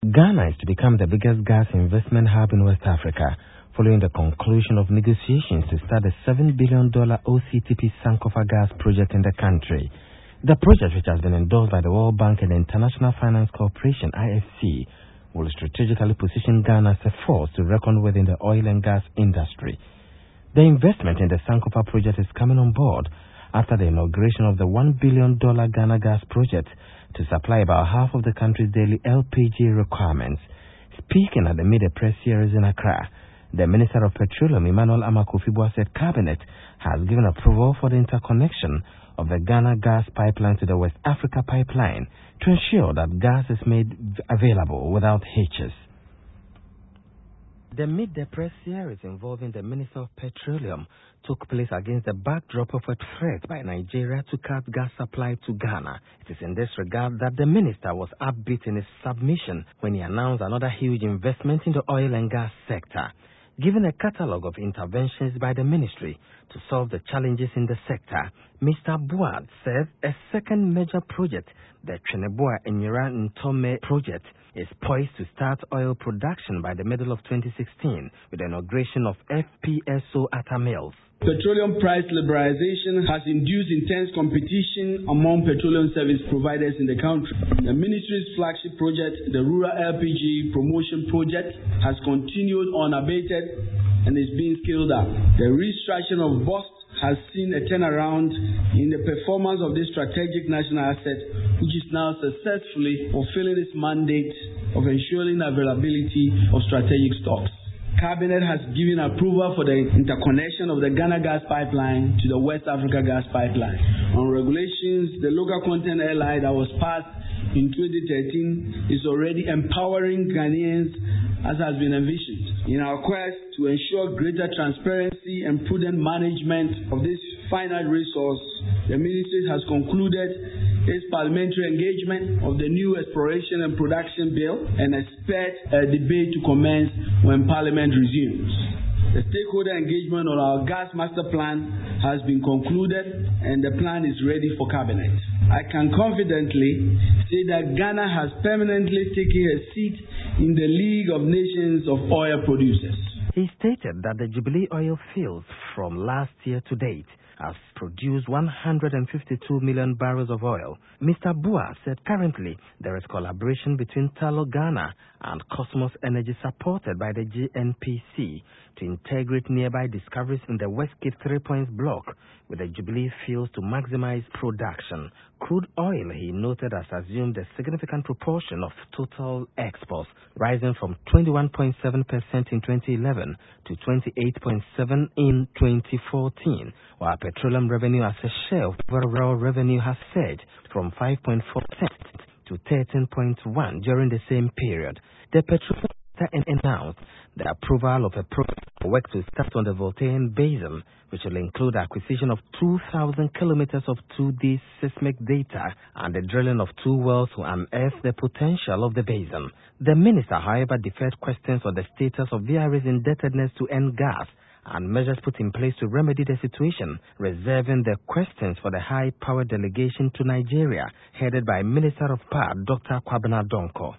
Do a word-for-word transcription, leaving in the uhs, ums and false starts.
Ghana is to become the biggest gas investment hub in West Africa, following the conclusion of negotiations to start a seven billion dollars O C T P Sankofa gas project in the country. The project, which has been endorsed by the World Bank and the International Finance Corporation I F C, will strategically position Ghana as a force to reckon with in the oil and gas industry. The investment in the Sankofa project is coming on board after the inauguration of the one billion dollars Ghana Gas project to supply about half of the country's daily L P G requirements. Speaking at the Mid Press series in Accra, the Minister of Petroleum, Emmanuel Amakofiboah, said Cabinet has given approval for the interconnection of the Ghana Gas pipeline to the West Africa pipeline to ensure that gas is made available without hitches. The Mid Press series involving the Minister of Petroleum took place against the backdrop of a threat by Nigeria to cut gas supply to Ghana. It is in this regard that the minister was upbeat in his submission when he announced another huge investment in the oil and gas sector. Given a catalogue of interventions by the ministry to solve the challenges in the sector, Mister Boad said a second major project, the Tweneboa Enyira Ntome project, is poised to start oil production by the middle of twenty sixteen with the inauguration of F P S O Atta Mills. Petroleum price liberalization has induced intense competition among petroleum service providers in the country. The ministry's flagship project, the Rural L P G Promotion Project, has continued unabated and is being scaled up. The restructuring of B O S T has seen a turnaround in the performance of this strategic national asset, which is now successfully fulfilling its mandate of ensuring the availability of strategic stocks. Cabinet has given approval for the interconnection of the Ghana Gas Pipeline to the West Africa Gas Pipeline. On regulations, the local content L I that was passed in twenty thirteen is already empowering Ghanaians as has been envisioned. In our quest to ensure greater transparency and prudent management of this finite resource, the ministry has concluded its parliamentary engagement of the new Exploration and Production Bill and expect a debate to commence when Parliament resumes. The stakeholder engagement on our gas master plan has been concluded and the plan is ready for Cabinet. I can confidently say that Ghana has permanently taken a seat in the League of Nations of Oil Producers. He stated that the Jubilee oil fields from last year to date has produced one hundred fifty-two million barrels of oil. Mister Boad said currently there is collaboration between Tullow Ghana and Cosmos Energy supported by the G N P C to integrate nearby discoveries in the West Cape Three Points block with the Jubilee fields to maximize production. Crude oil, he noted, has assumed a significant proportion of total exports, rising from twenty-one point seven percent in twenty eleven to twenty-eight point seven percent in twenty fourteen, while petroleum revenue as a share of overall revenue has surged from five point four percent to thirteen point one percent during the same period. The petroleum sector announced the approval of a project for work to start on the Voltairean Basin, which will include acquisition of two thousand kilometers of two D seismic data and the drilling of two wells to unearth the potential of the basin. The minister, however, deferred questions on the status of V R A's indebtedness to Engas and measures put in place to remedy the situation, reserving the questions for the high-power delegation to Nigeria, headed by Minister of Power, Doctor Kwabena Donko.